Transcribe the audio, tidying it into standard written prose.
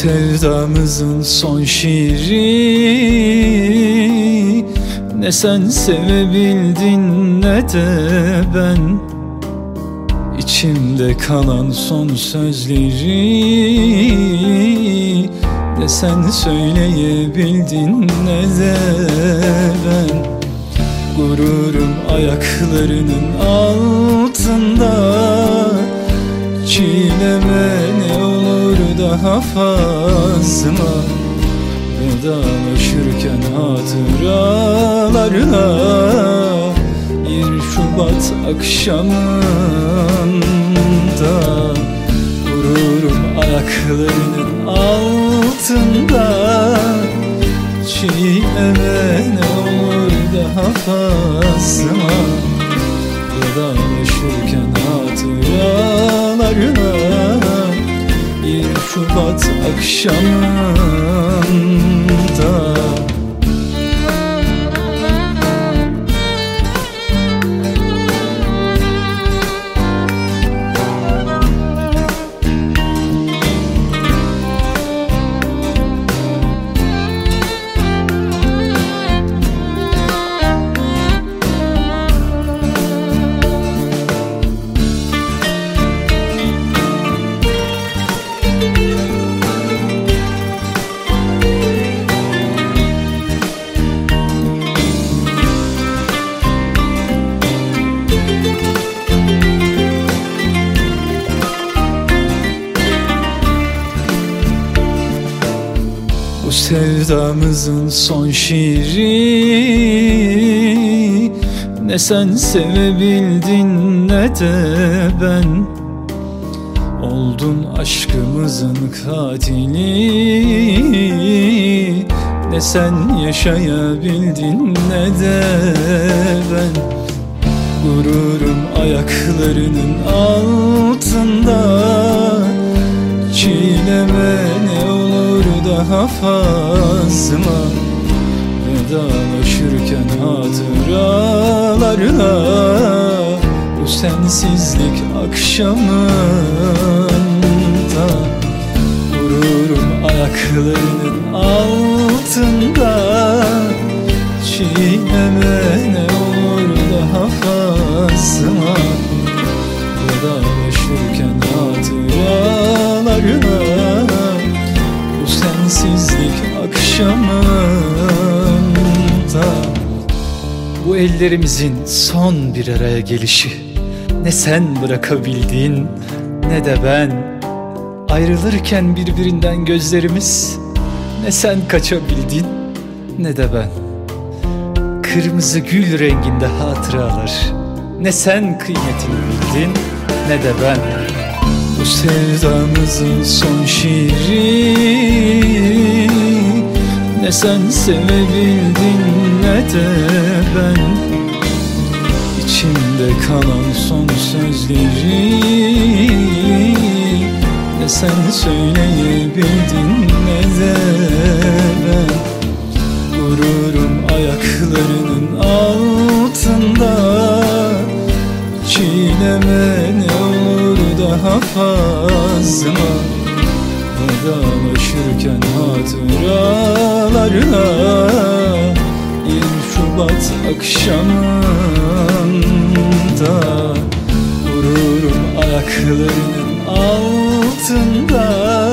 sevdamızın son şiiri, ne sen sevebildin ne de ben. İçimde kalan son sözleri, ne sen söyleyebildin ne de ben. Gururum ayaklarının altında, çiğneme ne olur daha fazla. Vedalaşırken hatıralarla, 1 Şubat akşamında. Gururum ayaklarının altında, çiğneme ne olur daha fazla. Vedalaşırken hatıralarla, 1 Şubat akşamında. Bu sevdamızın son şiiri, ne sen sevebildin ne de ben. Oldun aşkımızın katili, ne sen yaşayabildin ne de ben. Gururum ayaklarının altında, çiğneme ne olur daha fazla. Vedalaşırken hatıralarla, bu sensizlik akşamında. Gururum ayaklarının altında, çiğneme ne olur daha fazla. Vedalaşırken hatıralarla, bu sensizlik akşamında. Bu ellerimizin son bir araya gelişi, ne sen bırakabildin ne de ben. Ayrılırken birbirinden gözlerimiz, ne sen kaçabildin ne de ben. Kırmızı gül renginde hatıralar, ne sen kıymetini bildin ne de ben. Bu sevdamızın son şiiri, ne sen sevebildin ne de ben. İçimde kalan son sözleri, ne sen söyleyebildin ne de ben. Gururum ayaklarının altında, çiğneme ne olur daha fazla. Vedalaşırken hatıralarla, 1 Şubat akşamında. Gururum ayaklarının altında,